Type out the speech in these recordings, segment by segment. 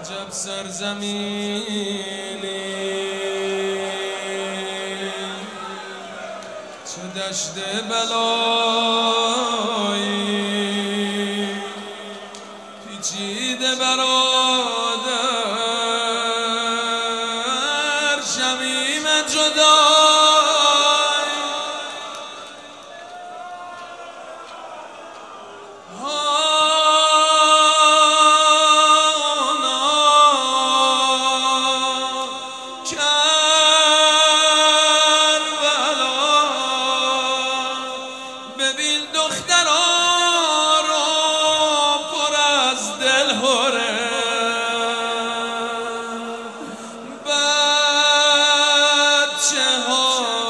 عجب سرزمینی چه دشت بلایی پیچیده برادر شمیم جدای ببین دخترها رو پر از دل هره بچه ها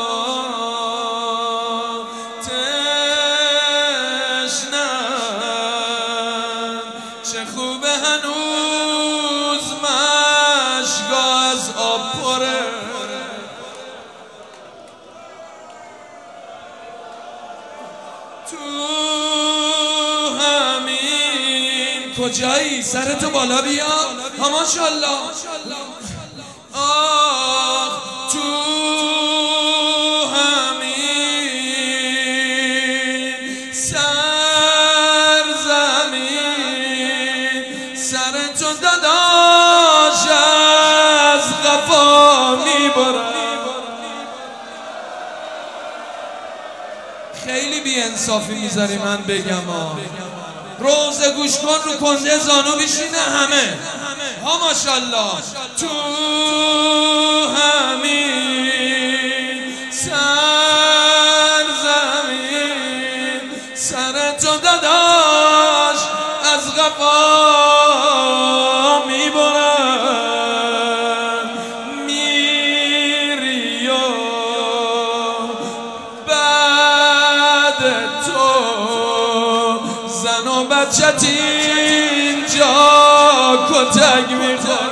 تشنن چه خوبه هنوز مشکا از آب پره تو همین کجایی؟ سرتو بالا بیا. ها ماشاءالله. آه تو همین سرزمین سرتو داداش از قفا میبره. خیلی بی انصافی میذاری من بگم روزه گوش کن رو کنده زانو بشینه همه. ها ماشاءالله. تو همین سرزمین سرتو داداش از قفا میبرن میری و تو زن و بچت اینجا کتک میخواد.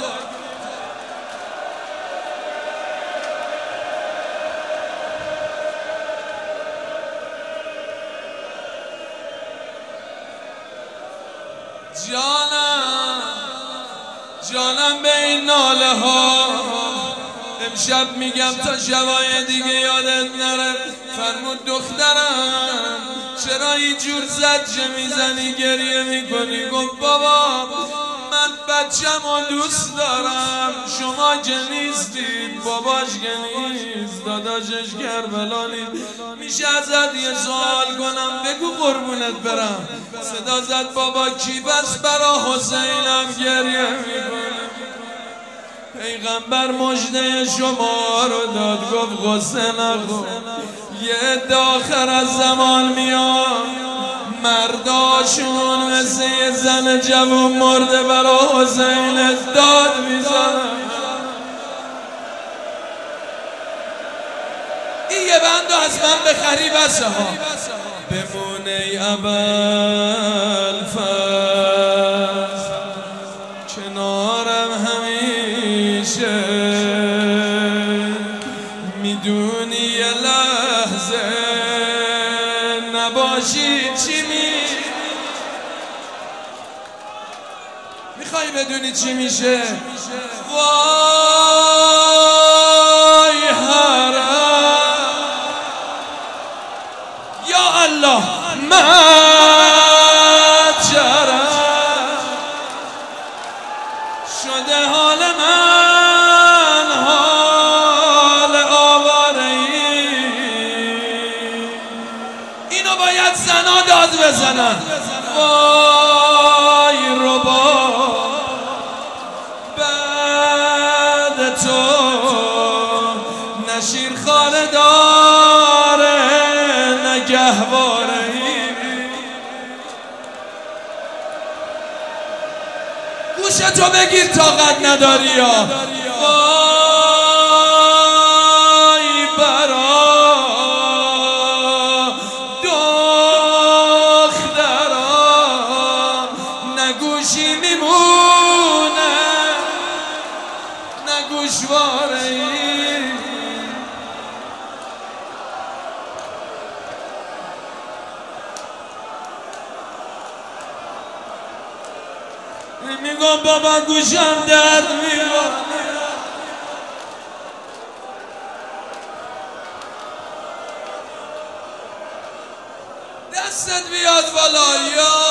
جانم به این ناله ها امشب میگم تا شبای دیگه یادت نره. فرمود دخترم چرا اینجور زجه میزنی گریه میکنی؟ گفت بابا من بچم و دوست دارم، شما که نیستید، باباش که نیست، داداشش کربلا نیست. میشه ازت یه سوال کنم؟ بگو قربونت برم. صدا زد بابا کی بس برا حسینم گریه میکنه؟ پیغمبر مژده شما رو داد، گفت غصه نخور، یه عده آخر از زمان میاد مرداشون مثل یه زن جوون مرده برا حسین داد میزنن. این یه بندو از من بخری بسه ها. بمونه ای ابوالفضل کنارم همیشه، میدونی یه لحظه نباشی چی میخوای بدونی چی میشه؟ وای حرم یا الله مجرم شده حال من حال آواره‌ای. اینو باید زنا داد بزنن. وای ربا بعد تو نشیر خانه داره نگهواره‌ای. گوشتو بگیر طاقت نداری یا وای برا دخترا نگوشی میمونه نگوشواره‌ای. میگم بابا گوشم درد میکنه دستت بیاد بالا یا